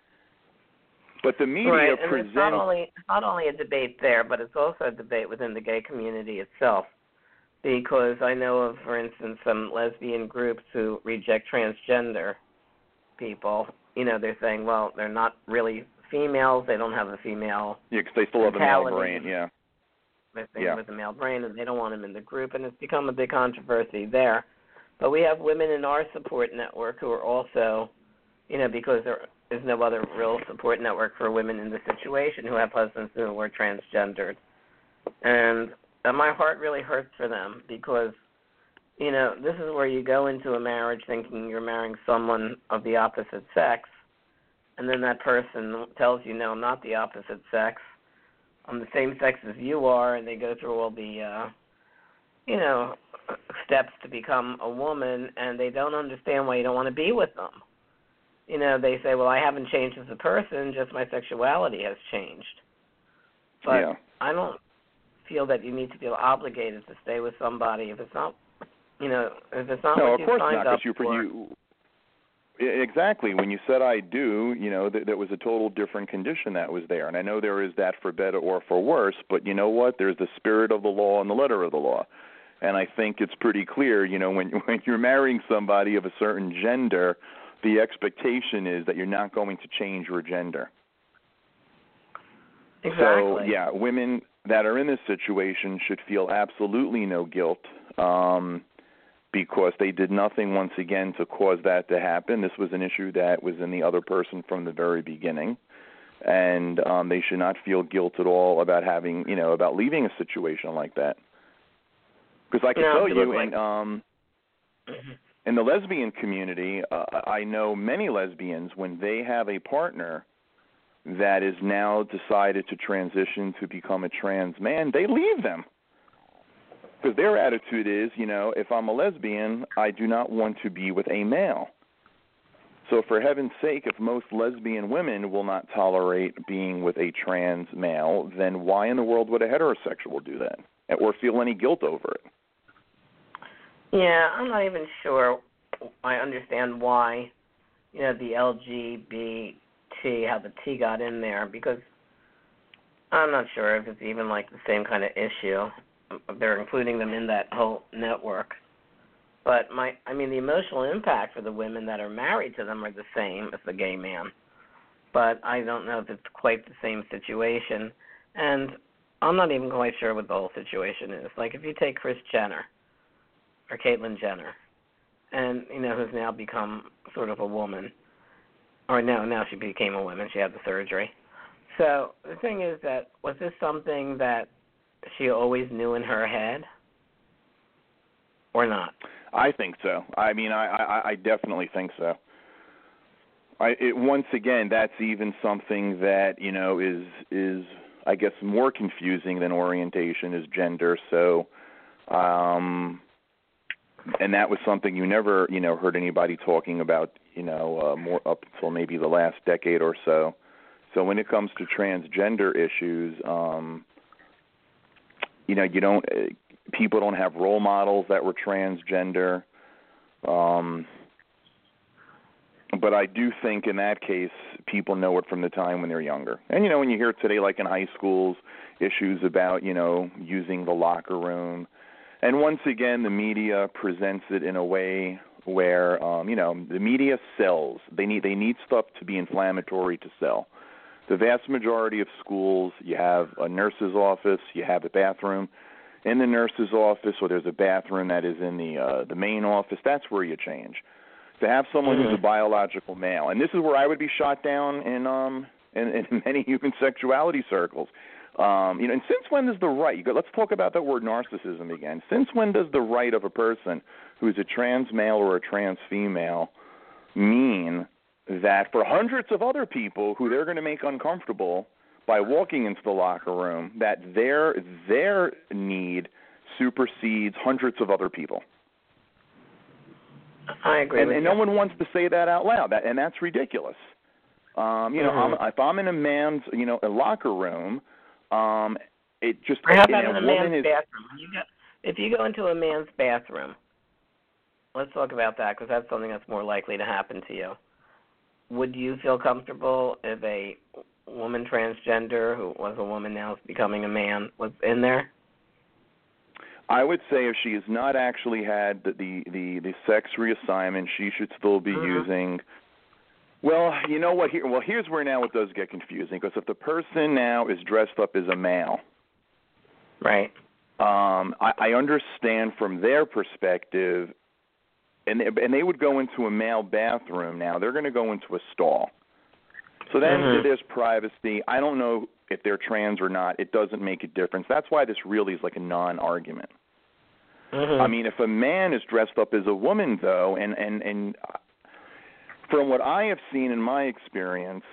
But the media right. and presents... It's not only, not only a debate there, but it's also a debate within the gay community itself. Because I know of, for instance, some lesbian groups who reject transgender people. You know, they're saying, well, they're not really females. They don't have a female Yeah, because they still have a male brain, yeah. They're saying yeah. with a male brain, and they don't want them in the group, and it's become a big controversy there. But we have women in our support network who are also, you know, because there is no other real support network for women in this situation who have husbands who are transgendered. And And my heart really hurts for them because, you know, this is where you go into a marriage thinking you're marrying someone of the opposite sex, and then that person tells you, no, I'm not the opposite sex. I'm the same sex as you are, and they go through all the, uh, you know, steps to become a woman, and they don't understand why you don't want to be with them. You know, they say, well, I haven't changed as a person, just my sexuality has changed. But yeah. I don't feel that you need to feel obligated to stay with somebody if it's not, you know, if it's not no, what of you course signed not, up you, for. You, exactly. When you said I do, you know, th- there was a total different condition that was there. And I know there is that for better or for worse, but you know what? There's the spirit of the law and the letter of the law. And I think it's pretty clear, you know, when, when you're marrying somebody of a certain gender, the expectation is that you're not going to change your gender. Exactly. So, yeah, women that are in this situation should feel absolutely no guilt um, because they did nothing, once again, to cause that to happen. This was an issue that was in the other person from the very beginning, and um, they should not feel guilt at all about having, you know, about leaving a situation like that. Because I can no, tell you, like... in, um, in the lesbian community, uh, I know many lesbians, when they have a partner that is now decided to transition to become a trans man, they leave them. Because their attitude is, you know, if I'm a lesbian, I do not want to be with a male. So for heaven's sake, if most lesbian women will not tolerate being with a trans male, then why in the world would a heterosexual do that or feel any guilt over it? Yeah, I'm not even sure I understand why, you know, the L G B T, how the T got in there, because I'm not sure if it's even like the same kind of issue. they're including them in that whole network. But my, I mean, the emotional impact for the women that are married to them are the same as the gay man. But I don't know if it's quite the same situation. And I'm not even quite sure what the whole situation is. Like if you take Kris Jenner or Caitlyn Jenner, and, you know, who's now become sort of a woman. Or no, now she became a woman. She had the surgery. So the thing is that, was this something that she always knew in her head or not? I think so. I mean, I, I, I definitely think so. I, it, once again, that's even something that, you know, is, is I guess, more confusing than orientation is gender. So, um, and that was something you never, you know, heard anybody talking about, you know, uh, more up until maybe the last decade or so. So when it comes to transgender issues, um, you know, you don't, uh, people don't have role models that were transgender. Um, but I do think in that case, people know it from the time when they're younger. And, you know, when you hear today, like in high schools, issues about, you know, using the locker room. And once again, the media presents it in a way where, um, you know, the media sells. They need they need stuff to be inflammatory to sell. The vast majority of schools, you have a nurse's office, you have a bathroom. In the nurse's office, or there's a bathroom that is in the uh, the main office, that's where you change. To have someone mm-hmm. who's a biological male, and this is where I would be shot down in um in, in many human sexuality circles. Um, you know, and since when does the right? You go, let's talk about that word narcissism again. Since when does the right of a person who's a trans male or a trans female mean that for hundreds of other people who they're going to make uncomfortable by walking into the locker room, that their their need supersedes hundreds of other people? I agree. And, with and you. no one wants to say that out loud, that, and that's ridiculous. Um, you know, mm-hmm. I'm, if I'm in a man's, you know, a locker room, um, it just. Or how about you know, in a man's is, bathroom? You go, if you go into a man's bathroom, let's talk about that because that's something that's more likely to happen to you. Would you feel comfortable if a woman transgender who was a woman now is becoming a man was in there? I would say if she has not actually had the the, the, the sex reassignment, she should still be mm-hmm. using. Well, you know what? Here, well, here's where now it does get confusing because if the person now is dressed up as a male, right? Um, I, I understand from their perspective, and they, and they would go into a male bathroom. Now they're going to go into a stall, so then mm-hmm. there's privacy. I don't know if they're trans or not. It doesn't make a difference. That's why this really is like a non-argument. Mm-hmm. I mean, if a man is dressed up as a woman, though, and, and, and from what I have seen in my experience,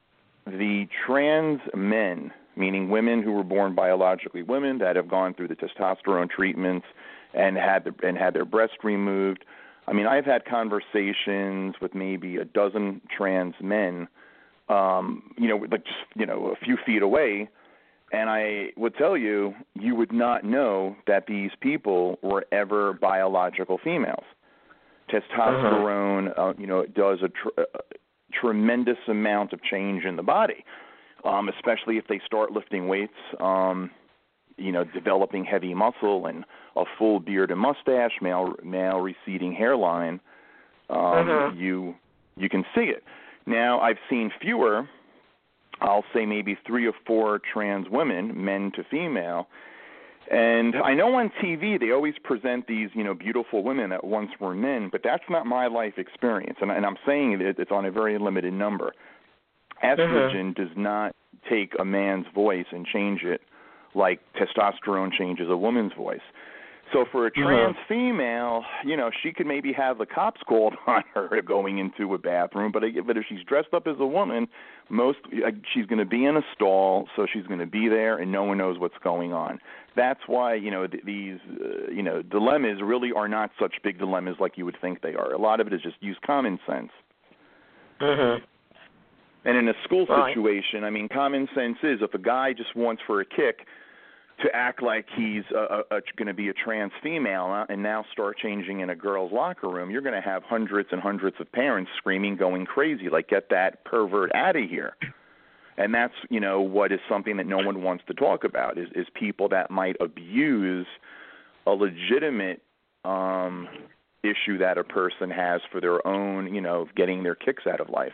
the trans men, meaning women who were born biologically women that have gone through the testosterone treatments and had the, and had their breast removed. I mean, I've had conversations with maybe a dozen trans men, um, you know, like just, you know, a few feet away, and I would tell you, you would not know that these people were ever biological females. Testosterone, uh-huh. uh, you know, does a, tr- a tremendous amount of change in the body, um, especially if they start lifting weights, um, you know, developing heavy muscle and a full beard and mustache, male male receding hairline. Um, uh-huh. You you can see it. Now, I've seen fewer. I'll say maybe three or four trans women, men to female. And I know on T V they always present these, you know, beautiful women that once were men, but that's not my life experience. And, and I'm saying it, it's on a very limited number. Estrogen uh-huh. does not take a man's voice and change it like testosterone changes a woman's voice. So for a trans uh-huh. female, you know, she could maybe have the cops called on her going into a bathroom, but but if she's dressed up as a woman, most she's going to be in a stall, so she's going to be there, and no one knows what's going on. That's why, you know, th- these, uh, you know, dilemmas really are not such big dilemmas like you would think they are. A lot of it is just use common sense. Mm-hmm. And in a school right. situation, I mean, common sense is if a guy just wants for a kick to act like he's uh, uh, going to be a trans female uh, and now start changing in a girl's locker room, you're going to have hundreds and hundreds of parents screaming, going crazy, like, get that pervert out of here. And that's, you know, what is something that no one wants to talk about is, is people that might abuse a legitimate um, issue that a person has for their own, you know, getting their kicks out of life.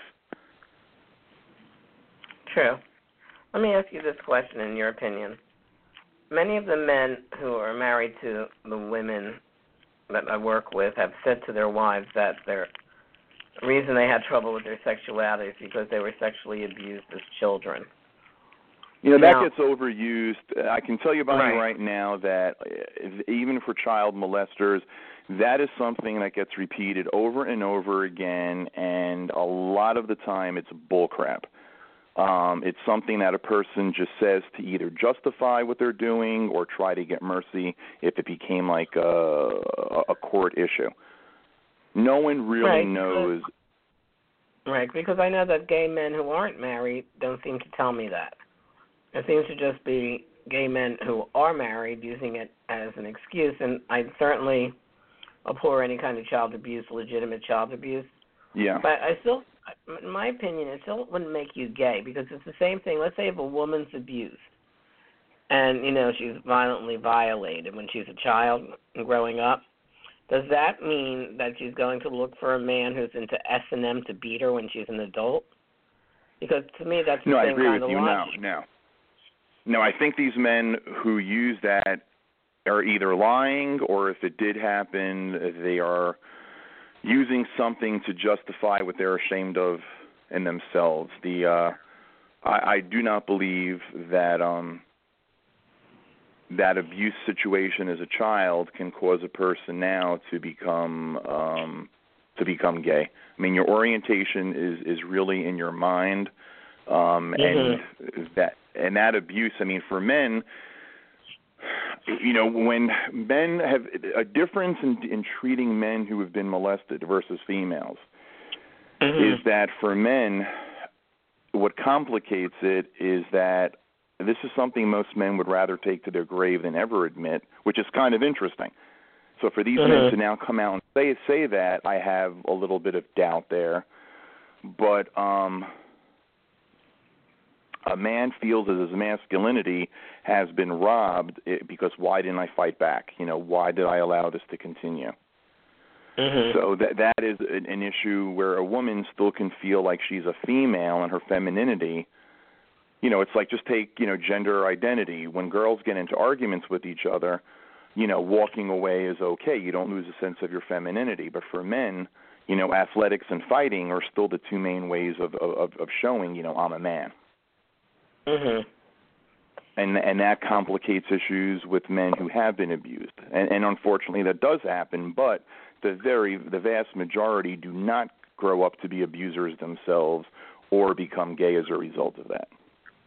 True. Let me ask you this question in your opinion. Many of the men who are married to the women that I work with have said to their wives that their reason they had trouble with their sexuality is because they were sexually abused as children. You know, that now, gets overused. I can tell you, Bonnie, right. right now that even for child molesters, that is something that gets repeated over and over again, and a lot of the time it's bullcrap. Um, it's something that a person just says to either justify what they're doing or try to get mercy if it became like a, a court issue. No one really right. knows. Right, because I know that gay men who aren't married don't seem to tell me that. It seems to just be gay men who are married using it as an excuse, and I certainly abhor any kind of child abuse, legitimate child abuse. Yeah. But I still, in my opinion, it still wouldn't make you gay because it's the same thing. Let's say if a woman's abused and, you know, she's violently violated when she's a child and growing up, does that mean that she's going to look for a man who's into S and M to beat her when she's an adult? Because to me, that's the no, same I agree kind with of you. logic. No, no. No, I think these men who use that are either lying or if it did happen, they are using something to justify what they're ashamed of in themselves. The uh, I, I do not believe that um, that abuse situation as a child can cause a person now to become um, to become gay. I mean, your orientation is, is really in your mind, um, mm-hmm. and that and that abuse. I mean, for men, you know, when men have a difference in, in treating men who have been molested versus females, mm-hmm. is that for men, what complicates it is that this is something most men would rather take to their grave than ever admit, which is kind of interesting. So for these mm-hmm. men to now come out and say say that, I have a little bit of doubt there. But um, a man feels that his masculinity has been robbed because why didn't I fight back? You know, why did I allow this to continue? Mm-hmm. So that that is an, an issue where a woman still can feel like she's a female and her femininity. You know, it's like just take, you know, gender identity. When girls get into arguments with each other, you know, walking away is okay. You don't lose a sense of your femininity. But for men, you know, athletics and fighting are still the two main ways of, of, of showing, you know, I'm a man. Mm-hmm. And and that complicates issues with men who have been abused. And, and unfortunately that does happen, but the very the vast majority do not grow up to be abusers themselves or become gay as a result of that.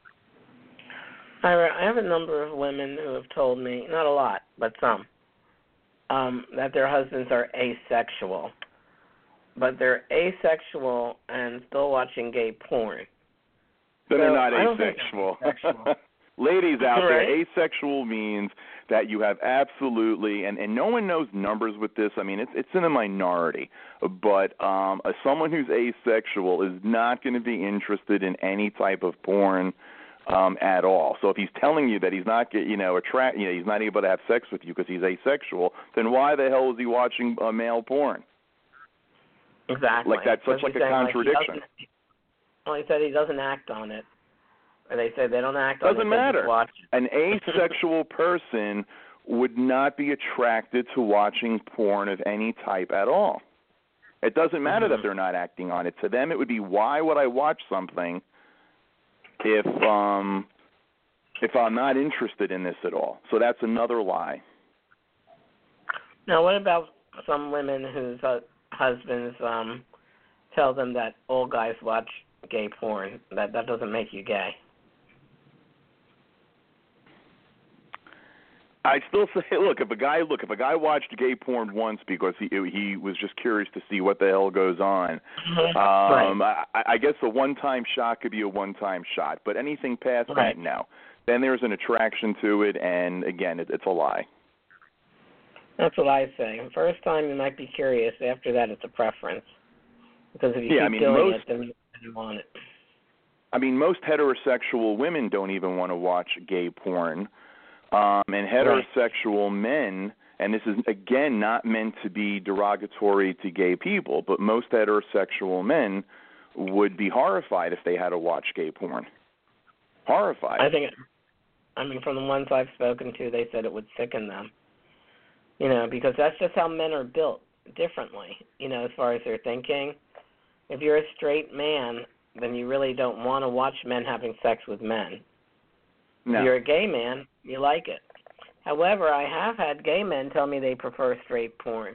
I have a number of women who have told me, not a lot, but some, um, that their husbands are asexual. But they're asexual and still watching gay porn. Then so they're not I asexual. asexual. Ladies out right? there, asexual means that you have absolutely, and, and no one knows numbers with this. I mean, it's it's in a minority. But um, a, someone who's asexual is not going to be interested in any type of porn um, at all. So if he's telling you that he's not, you know, attract, you know, he's not able to have sex with you because he's asexual, then why the hell is he watching uh, male porn? Exactly. Like that's such like a contradiction. Like he well, he said he doesn't act on it. Or they say they don't act on it. Doesn't matter. Watch it. An asexual person would not be attracted to watching porn of any type at all. It doesn't matter mm-hmm. that they're not acting on it. To them, it would be, why would I watch something if um if I'm not interested in this at all? So that's another lie. Now, what about some women whose uh, husbands um, tell them that all guys watch gay porn? That that doesn't make you gay. I still say, look, if a guy look if a guy watched gay porn once because he he was just curious to see what the hell goes on, mm-hmm. um, right. I, I guess a one-time shot could be a one-time shot, but anything past right. that, no. Then there's an attraction to it, and again, it, it's a lie. That's what I say. First time you might be curious. After that, it's a preference. Because if you yeah, keep I mean, doing most, it, then you want it. I mean, most heterosexual women don't even want to watch gay porn. Um, and heterosexual men, and this is, again, not meant to be derogatory to gay people, but most heterosexual men would be horrified if they had to watch gay porn. Horrified. I think, I mean, from the ones I've spoken to, they said it would sicken them. You know, because that's just how men are built differently, you know, as far as their thinking. If you're a straight man, then you really don't want to watch men having sex with men. No. If you're a gay man, you like it. However, I have had gay men tell me they prefer straight porn.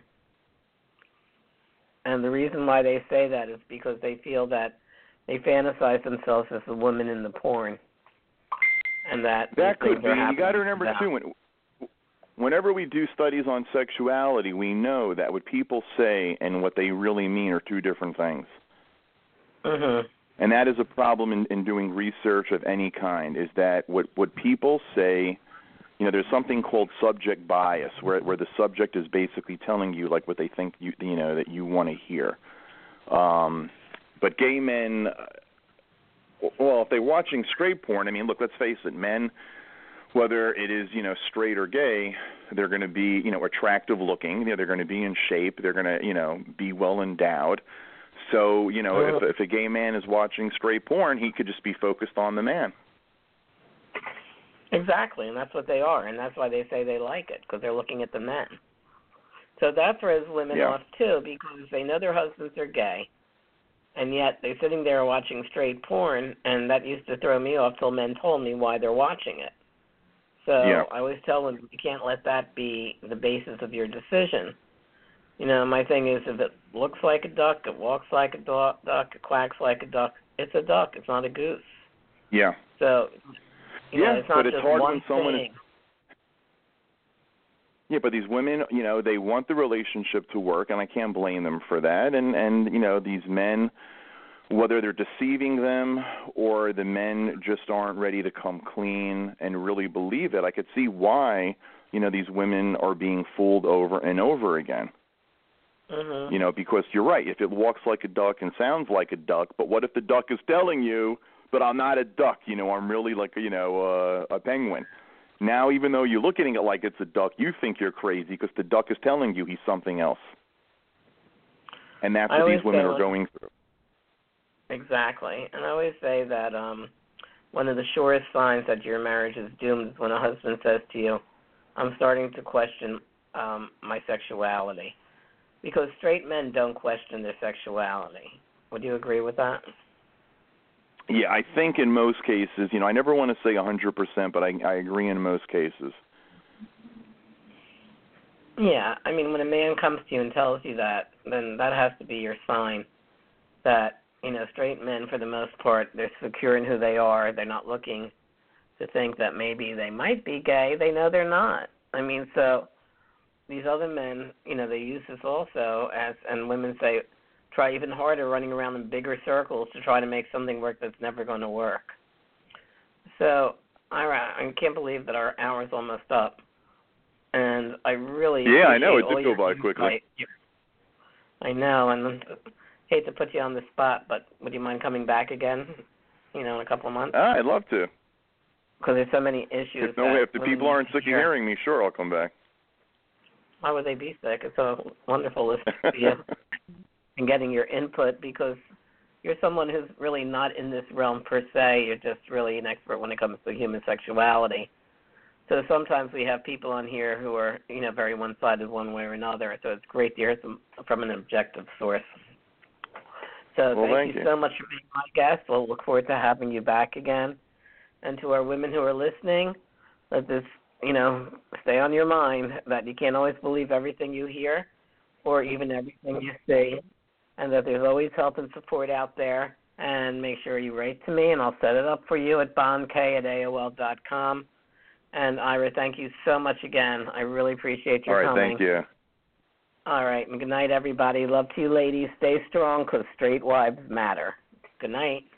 And the reason why they say that is because they feel that they fantasize themselves as the woman in the porn. And that that could be. You got to remember, too, when, whenever we do studies on sexuality, we know that what people say and what they really mean are two different things. Mm-hmm. And that is a problem in, in doing research of any kind, is that what, what people say, you know, there's something called subject bias, where where the subject is basically telling you like what they think you you know that you want to hear. Um, but gay men, well, if they're watching straight porn, I mean, look, let's face it, men, whether it is, you know, straight or gay, they're going to be, you know, attractive looking. You know, they're going to be in shape. They're going to, you know, be well endowed. So, you know, if, if a gay man is watching straight porn, he could just be focused on the man. Exactly, and that's what they are, and that's why they say they like it, because they're looking at the men. So that throws women yeah. off, too, because they know their husbands are gay, and yet they're sitting there watching straight porn, and that used to throw me off till men told me why they're watching it. So yeah. I always tell them you can't let that be the basis of your decision. You know, my thing is, if it looks like a duck, it walks like a duck, it quacks like a duck, it's a duck. It's not a goose. Yeah. So, you yeah, know, it's not but it's just hard one when someone thing. Is, yeah, but these women, you know, they want the relationship to work, and I can't blame them for that. And, and you know, these men, whether they're deceiving them or the men just aren't ready to come clean and really believe it, I could see why, you know, these women are being fooled over and over again. Mm-hmm. You know, because you're right. If it walks like a duck and sounds like a duck, but what if the duck is telling you, but I'm not a duck, you know, I'm really like, you know, uh, a penguin. Now, even though you're looking at it like it's a duck, you think you're crazy because the duck is telling you he's something else. And that's I what these women say, are going through. Exactly. And I always say that um, one of the surest signs that your marriage is doomed is when a husband says to you, I'm starting to question um, my sexuality. Because straight men don't question their sexuality. Would you agree with that? Yeah, I think in most cases, you know, I never want to say one hundred percent, but I, I agree in most cases. Yeah, I mean, when a man comes to you and tells you that, then that has to be your sign that, you know, straight men, for the most part, they're secure in who they are. They're not looking to think that maybe they might be gay. They know they're not. I mean, so these other men, you know, they use this also as, and women say, try even harder running around in bigger circles to try to make something work that's never going to work. So Ira, I can't believe that our hour's almost up. And I really Yeah, I know. It all did go your by insight. quickly. I know, and I hate to put you on the spot, but would you mind coming back again, you know, in a couple of months? Ah, I'd love to. Because there's so many issues. If, no, if the women people aren't sick of hear. hearing me, sure, I'll come back. Why would they be sick? It's so wonderful listening to you and getting your input, because you're someone who's really not in this realm per se. You're just really an expert when it comes to human sexuality. So sometimes we have people on here who are, you know, very one-sided one way or another. So it's great to hear some from an objective source. So well, thank, thank you, you so much for being my guest. We'll look forward to having you back again. And to our women who are listening, let this, you know, stay on your mind that you can't always believe everything you hear or even everything you see, and that there's always help and support out there. And make sure you write to me, and I'll set it up for you at bondk at A O L dot com. And, Ira, thank you so much again. I really appreciate your coming. All right, coming. thank you. All right, and good night, everybody. Love to you, ladies. Stay strong, because straight wives matter. Good night.